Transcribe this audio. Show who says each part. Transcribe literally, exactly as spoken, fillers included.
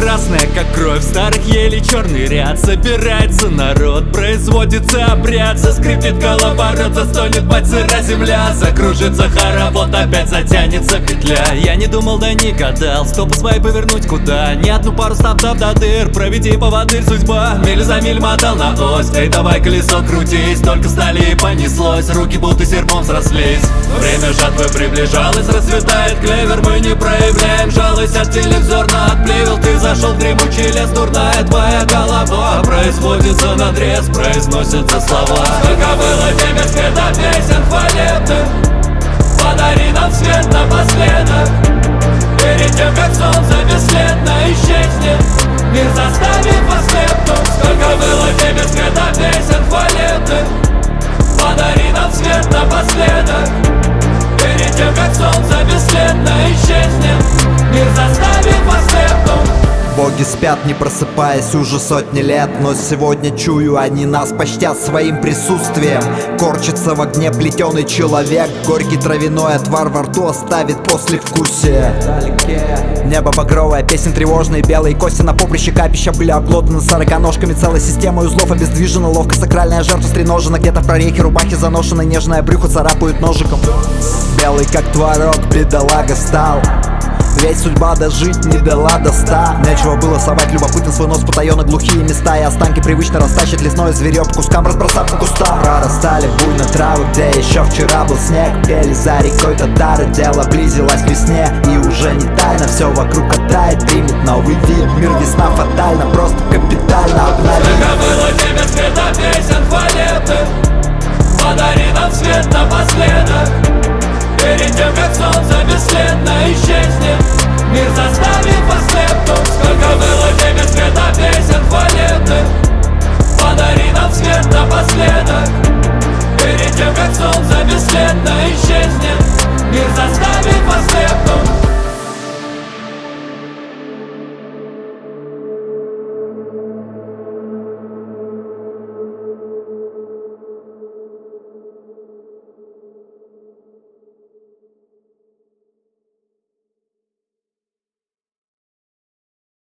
Speaker 1: красная, как кровь старых елей, черный ряд. Собирается народ, производится обряд. Заскрипит коловорот, застонет мать сыра земля. Закружится хоровод, опять затянется петля. Я не думал, да не гадал, стопы свои повернуть куда. Не одну пару стоп-топ до дыр, проведи поводырь, судьба. Миль за миль мотал на ось, эй, давай колесо крутись. Только стали и понеслось, руки будто серпом срослись. Время жатвы приближалось, расцветает клевер. Мы не проявляем жалость, от телевизорно отплевел. Ты зашел в дремучий лес, дурная твоя голова. Производится надрез, произносятся слова. Сколько было тебе света песен хвалебных, подари нам свет напоследок. Перед тем, как солнце бесследно исчезнет, мир заставит вас слепнуть. Сколько было тебе света песен хвалебных, подари нам свет напоследок. Перед тем, как солнце бесследно исчезнет, мир заставит вас слепнуть.
Speaker 2: Боги спят, не просыпаясь уже сотни лет, но сегодня чую, они нас почтят своим присутствием. Корчится в огне плетеный человек, горький травяной отвар во рту оставит послевкусие. Небо багровое, песен тревожные, белые кости на поприще капища были обглоданы сороконожками. Целая система узлов обездвижена, ловко сакральная жертва стреножена. Где-то в прорехе рубахи заношенной, нежное брюхо царапают ножиком. Белый как творог, бедолага стал, ведь судьба дожить не дала до ста. Нечего было совать любопытно свой нос в потаенно глухие места, и останки привычно растащит лесное зверье по кускам, разбросав по кустам. Прорастали буйно травы, где еще вчера был снег. Пели за рекой татары, дело близилось к весне. И уже не тайно, все вокруг оттает, примет новый вид. Мир весна фатально, просто капитально обновить.